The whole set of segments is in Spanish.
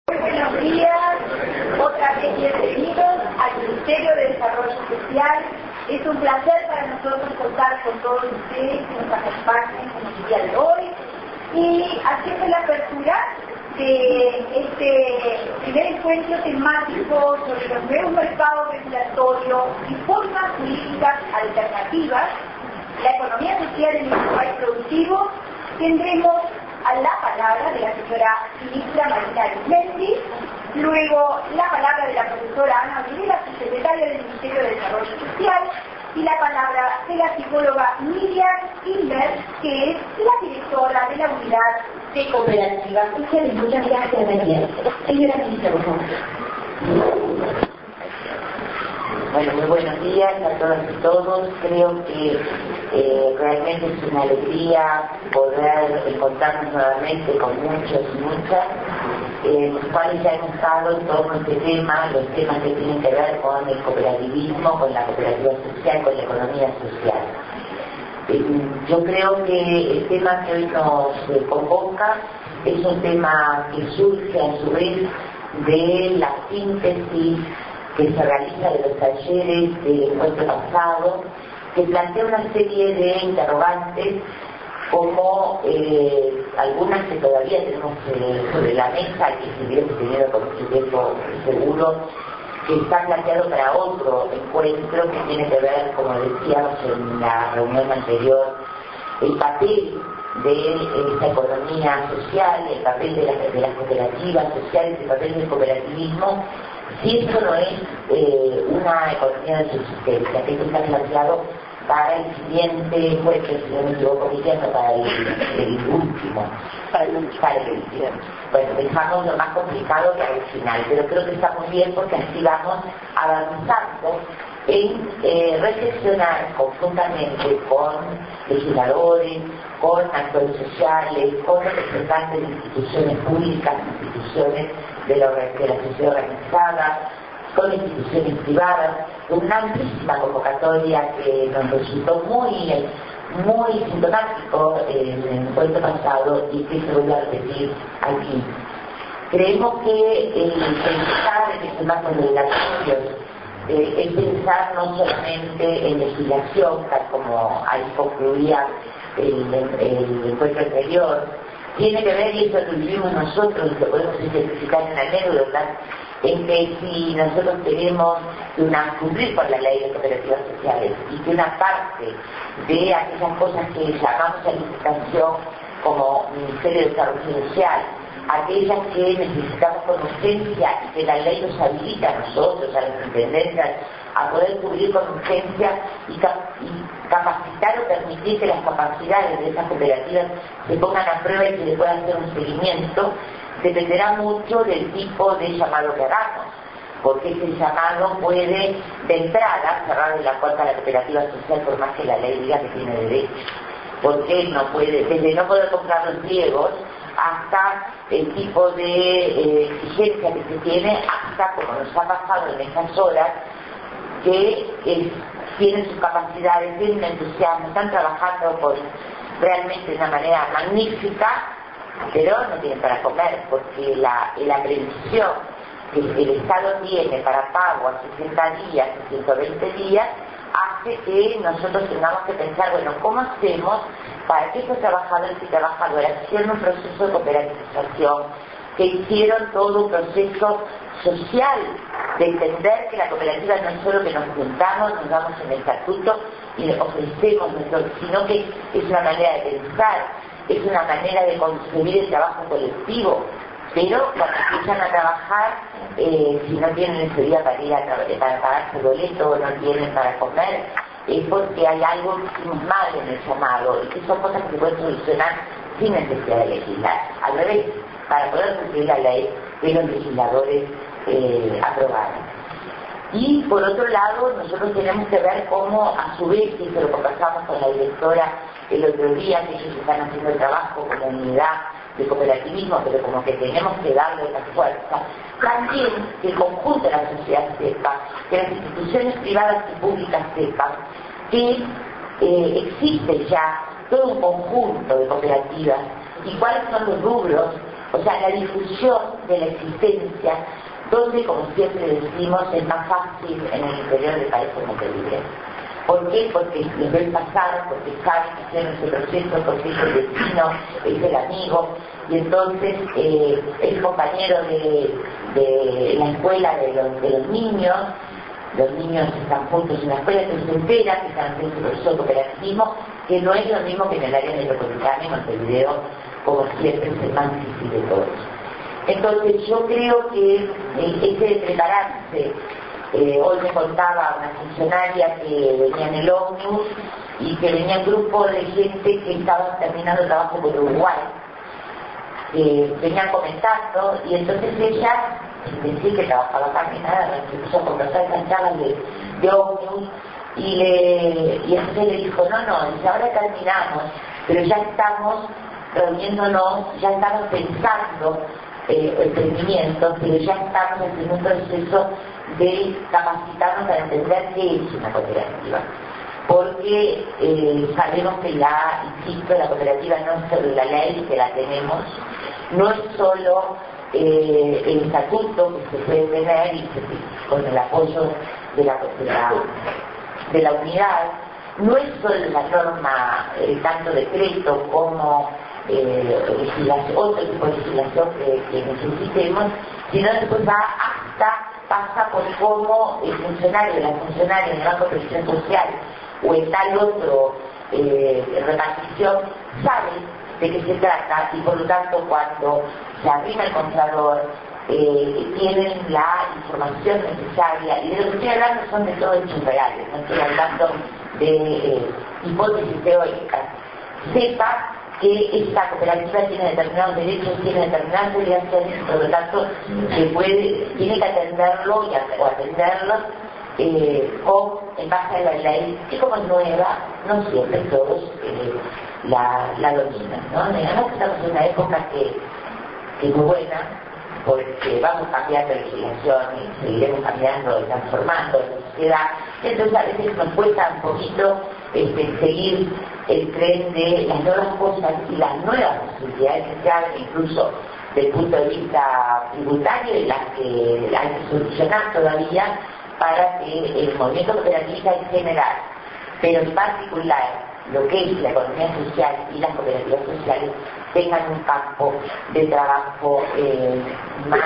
Buenos días, otra vez bienvenidos al Ministerio de Desarrollo Social. Es un placer para nosotros contar con todos ustedes que nos acompañen en el día de hoy y haciendo la apertura de este primer encuentro temático sobre los nuevos mercados regulatorios y formas jurídicas alternativas, la economía social en el país productivo. Tendremos a la palabra de la señora ministra Marina Arismendi, luego la palabra de la profesora Ana Olivera, subsecretaria del Ministerio de Desarrollo Social, y la palabra de la psicóloga Miriam Inver, que es la directora de la unidad de cooperativas sociales. Muchas gracias, Daniel. Señora ministra, por favor. Bueno, muy buenos días a todas y todos. Creo que realmente es una alegría poder encontrarnos nuevamente con muchos y muchas, los cuales ya hemos estado en torno a este tema, los temas que tienen que ver con el cooperativismo, con la cooperativa social, con la economía social. Yo creo que el tema que hoy nos convoca es un tema que surge a su vez de la síntesis que se realiza de los talleres del encuentro pasado, que plantea una serie de interrogantes, como algunas que todavía tenemos sobre la mesa y que seguiremos teniendo con mucho tiempo seguro, que está planteado para otro encuentro que tiene que ver, como decíamos en la reunión anterior, el papel de esta economía social, el papel de las cooperativas sociales, el papel del cooperativismo. Si esto no es una economía de subsistencia, que esto está planteado para el siguiente encuentro, si no me equivoco, para el último. Bueno, dejamos lo más complicado para el final, pero creo que está muy bien porque así vamos avanzando en reflexionar conjuntamente con legisladores, con actores sociales, con representantes de instituciones públicas, instituciones de la sociedad organizada, con instituciones privadas, una amplísima convocatoria que nos resultó muy sintomático en el encuentro pasado y que se vuelve a repetir aquí. Creemos que pensar en este marco regulatorio es pensar no solamente en legislación, tal como ahí concluía el encuentro anterior, tiene que ver, y eso lo vivimos nosotros, lo podemos identificar en anécdotas, en que si nosotros queremos cumplir con la ley de cooperativas sociales y que una parte de aquellas cosas que llamamos a licitación como Ministerio de Desarrollo Social, aquellas que necesitamos con urgencia y que la ley nos habilita a nosotros, a las intendencias, a poder cubrir con urgencia y capacitar o permitir que las capacidades de esas cooperativas se pongan a prueba y que se pueda hacer un seguimiento, dependerá mucho del tipo de llamado que hagamos, porque ese llamado puede, de entrada, cerrar la puerta a la cooperativa social por más que la ley diga que tiene derecho, porque no puede, desde no poder comprar los pliegos hasta el tipo de exigencia que se tiene, hasta, como nos ha pasado en estas horas, que tienen sus capacidades, tienen entusiasmo, están trabajando realmente de una manera magnífica, pero no tienen para comer, porque la previsión que el Estado tiene para pago a 60 días, a 120 días, hace que nosotros tengamos que pensar, bueno, ¿cómo hacemos para que estos trabajadores y trabajadoras hicieron un proceso de cooperativización, que hicieron todo un proceso social de entender que la cooperativa no es solo que nos juntamos, nos damos en el estatuto y ofrecemos sino que es una manera de pensar, es una manera de concebir el trabajo colectivo, pero cuando empiezan a trabajar, si no tienen ese día para ir para pagar su boleto, no tienen para comer, es porque hay algo que hicimos mal en el llamado y que son cosas que se pueden solucionar sin necesidad de legislar. Al revés, para poder cumplir la ley que los legisladores aprobaron. Y por otro lado, nosotros tenemos que ver cómo, a su vez, y eso lo conversamos con la directora el otro día, que ellos están haciendo el trabajo como unidad de cooperativismo, pero como que tenemos que darle la fuerza, también que el conjunto de la sociedad sepa, que las instituciones privadas y públicas sepan que existe ya todo un conjunto de cooperativas y cuáles son los rubros o sea, la difusión de la existencia, donde, como siempre decimos, es más fácil en el interior del país como Montevideo. ¿Por qué? Porque los ven pasar, porque saben que hicieron ese proceso, porque es el vecino, es el amigo, y entonces es compañero de la escuela de los niños están juntos en la escuela, que se entera que están haciendo su proceso de cooperativismo, que no es lo mismo que en el área metropolitana y Montevideo, como siempre es el más difícil de todos. Entonces yo creo que ese de prepararse, hoy me contaba una funcionaria que venía en el ómnibus y que venía un grupo de gente que estaba terminando trabajo por Uruguay, que venían comentando, y entonces ella, sin decir que trabajaba acá ni nada, se puso a conversar esas charlas de ómnibus, y entonces le dijo, no, dice, ahora terminamos, pero ya estamos reuniéndonos, ya estamos pensando emprendimientos, pero ya estamos en un proceso de capacitarnos para entender qué es una cooperativa. Porque sabemos que insisto, la cooperativa no es solo la ley que la tenemos, no es solo el estatuto que se puede tener y con el apoyo de la unidad, no es solo la norma, tanto decreto como otro tipo de legislación que necesitemos, sino después pasa por cómo el funcionario, la funcionaria en el Banco de Previsión Social o en tal otro repartición sabe de qué se trata, y por lo tanto cuando se arrima el comprador tienen la información necesaria, y de lo que estoy hablando son de todo hechos reales, no estoy hablando de hipótesis teóricas. Sepa que esta cooperativa tiene determinados derechos, tiene determinadas obligaciones, y por lo tanto tiene que atenderlo o atenderlos en base a la ley, que como es nueva, no siempre todos la dominan, ¿no? Además estamos en una época que es muy buena, porque vamos cambiando de legislación y seguiremos cambiando y transformando la sociedad, entonces a veces nos cuesta un poquito seguir el tren de las nuevas cosas y las nuevas posibilidades que se abren, incluso desde el punto de vista tributario, y las que hay que solucionar todavía para que el movimiento cooperativista en general, pero en particular lo que es la economía social y las cooperativas sociales, tengan un campo de trabajo más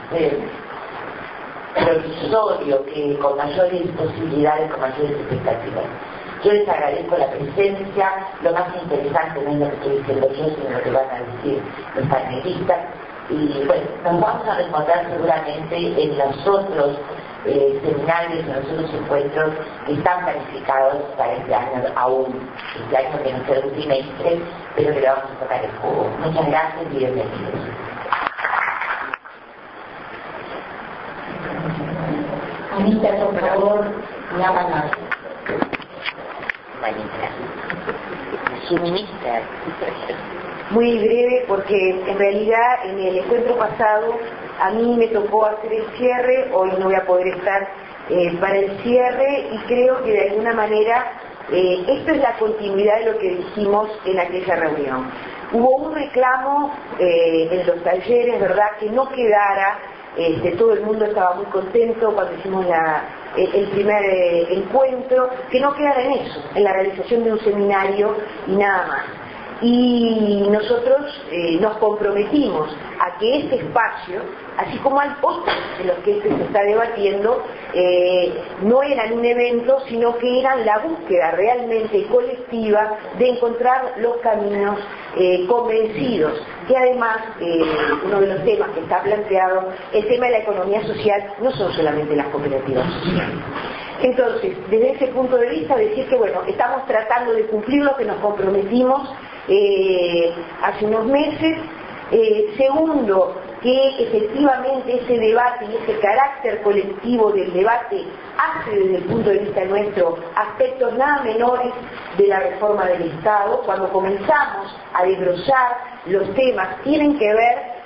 provisorio, que con mayores posibilidades, con mayores expectativas. Yo les agradezco la presencia. Lo más interesante no es lo que estoy diciendo yo, sino lo que van a decir los panelistas. Y bueno, nos vamos a encontrar seguramente en los otros seminarios, en los otros encuentros que están planificados para este año, aún este año que no sea un trimestre, pero que le vamos a tocar el jugo. Muchas gracias y bienvenidos. Anita, por favor, la palabra. Suministrar. Muy breve, porque en realidad en el encuentro pasado a mí me tocó hacer el cierre, hoy no voy a poder estar para el cierre, y creo que de alguna manera esto es la continuidad de lo que dijimos en aquella reunión. Hubo un reclamo en los talleres, ¿verdad?, que no quedara, todo el mundo estaba muy contento cuando hicimos el primer encuentro, que no quedara en eso, en la realización de un seminario y nada más. Y nosotros nos comprometimos a que este espacio, así como hay otros en los que se está debatiendo, no eran un evento, sino que eran la búsqueda realmente colectiva de encontrar los caminos convencidos, que además uno de los temas que está planteado, el tema de la economía social, no son solamente las cooperativas sociales. Entonces, desde ese punto de vista, decir que bueno, estamos tratando de cumplir lo que nos comprometimos hace unos meses. Segundo, que efectivamente ese debate y ese carácter colectivo del debate hace desde el punto de vista nuestro aspectos nada menores de la reforma del Estado. Cuando comenzamos a desglosar los temas, tienen que ver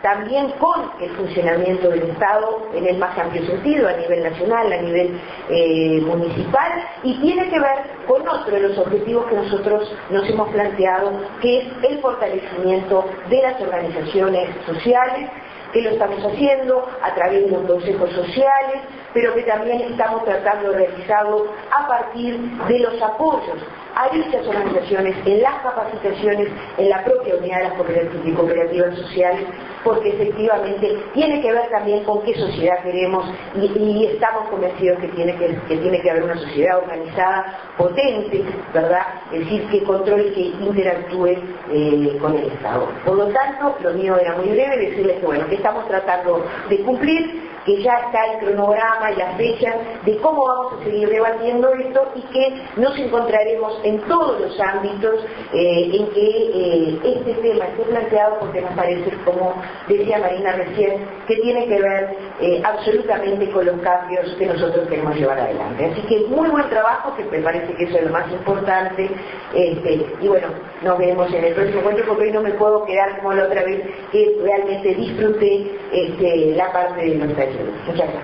también con el funcionamiento del Estado en el más amplio sentido, a nivel nacional, a nivel municipal, y tiene que ver con otro de los objetivos que nosotros nos hemos planteado, que es el fortalecimiento de las organizaciones sociales, que lo estamos haciendo a través de los consejos sociales, pero que también estamos tratando de realizarlo a partir de los apoyos a dichas organizaciones en las capacitaciones en la propia unidad de las cooperativas sociales, porque efectivamente tiene que ver también con qué sociedad queremos y estamos convencidos que tiene que haber una sociedad organizada, potente, ¿verdad? Es decir, que controle y que interactúe con el Estado. Por lo tanto, lo mío era muy breve, decirles que bueno, que estamos tratando de cumplir, que ya está el cronograma y las fechas de cómo vamos a seguir debatiendo esto y que nos encontraremos en todos los ámbitos en que este tema esté planteado, porque nos parece, como decía Marina recién, que tiene que ver absolutamente con los cambios que nosotros queremos llevar adelante. Así que muy buen trabajo, que me parece que eso es lo más importante, y bueno, nos vemos en el próximo encuentro, porque hoy no me puedo quedar como la otra vez, que realmente disfruté la parte de los talleres. Muchas gracias.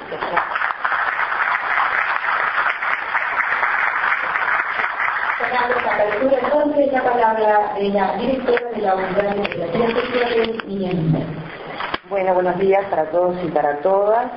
Cerrando esta apertura, entonces, la palabra de la directora de la Unidad de Relaciones Sexuales y Niñas. Bueno, buenos días para todos y para todas.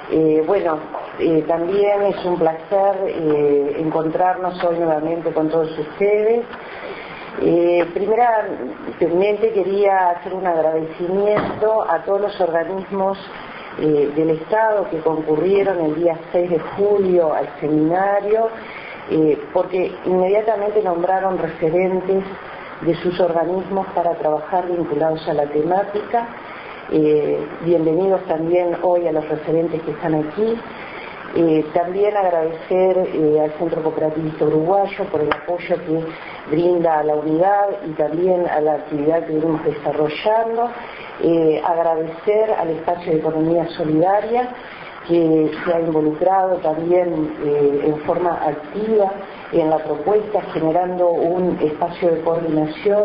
También es un placer encontrarnos hoy nuevamente con todos ustedes. Primeramente quería hacer un agradecimiento a todos los organismos del Estado que concurrieron el día 6 de julio al seminario, porque inmediatamente nombraron referentes de sus organismos para trabajar vinculados a la temática. Bienvenidos también hoy a los referentes que están aquí. También agradecer al Centro Cooperativista Uruguayo por el apoyo que brinda a la unidad y también a la actividad que venimos desarrollando. Agradecer al Espacio de Economía Solidaria, que se ha involucrado también en forma activa en la propuesta, generando un espacio de coordinación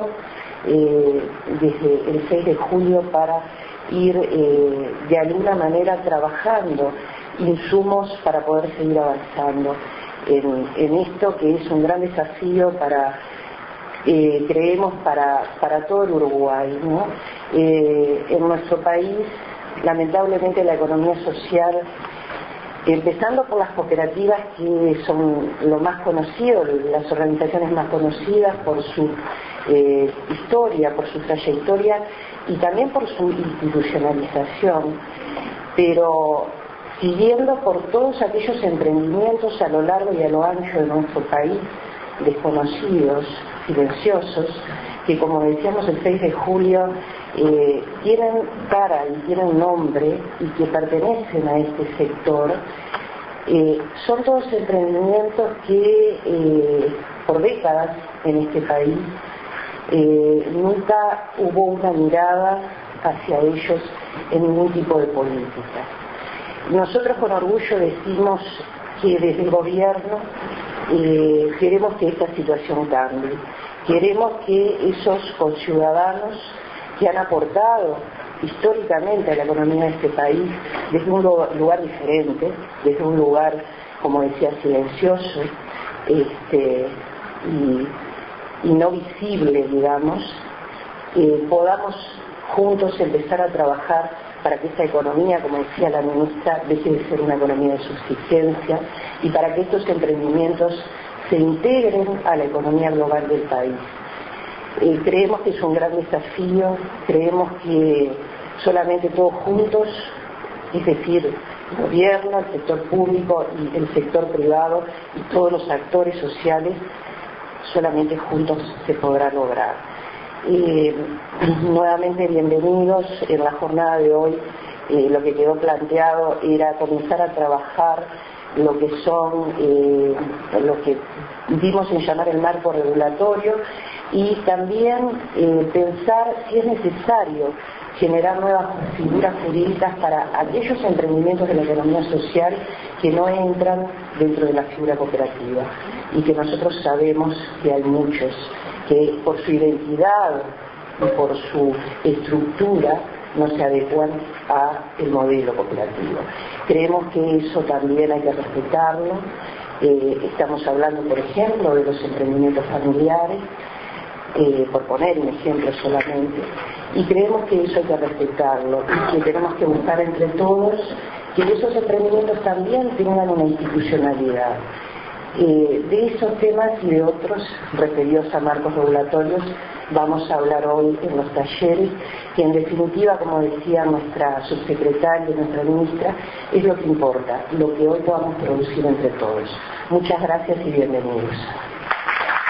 desde el 6 de julio para ir de alguna manera trabajando insumos para poder seguir avanzando en esto, que es un gran desafío creemos para todo el Uruguay, ¿no? En nuestro país, lamentablemente, la economía social, empezando por las cooperativas, que son lo más conocido, las organizaciones más conocidas por su historia, por su trayectoria y también por su institucionalización, pero siguiendo por todos aquellos emprendimientos a lo largo y a lo ancho de nuestro país, desconocidos, silenciosos, que, como decíamos el 6 de julio, tienen cara y tienen nombre y que pertenecen a este sector. Son todos emprendimientos que por décadas en este país nunca hubo una mirada hacia ellos en ningún tipo de política. Nosotros con orgullo decimos que desde el gobierno queremos que esta situación cambie. Queremos que esos conciudadanos que han aportado históricamente a la economía de este país desde un lugar diferente, desde un lugar, como decía, silencioso y no visible, digamos, podamos juntos empezar a trabajar para que esta economía, como decía la ministra, deje de ser una economía de subsistencia y para que estos emprendimientos se integren a la economía global del país. Creemos que es un gran desafío, creemos que solamente todos juntos, es decir, el gobierno, el sector público y el sector privado y todos los actores sociales, solamente juntos se podrá lograr. Nuevamente bienvenidos. En la jornada de hoy lo que quedó planteado era comenzar a trabajar lo que son lo que dimos en llamar el marco regulatorio y también pensar si es necesario generar nuevas figuras jurídicas para aquellos emprendimientos de la economía social que no entran dentro de la figura cooperativa y que nosotros sabemos que hay muchos que por su identidad y por su estructura no se adecuan al modelo cooperativo. Creemos que eso también hay que respetarlo. Estamos hablando, por ejemplo, de los emprendimientos familiares, por poner un ejemplo solamente, y creemos que eso hay que respetarlo y que tenemos que buscar entre todos que esos emprendimientos también tengan una institucionalidad. De esos temas y de otros referidos a marcos regulatorios vamos a hablar hoy en los talleres, que en definitiva, como decía nuestra subsecretaria, nuestra ministra, es lo que importa, lo que hoy podamos producir entre todos. Muchas gracias y bienvenidos.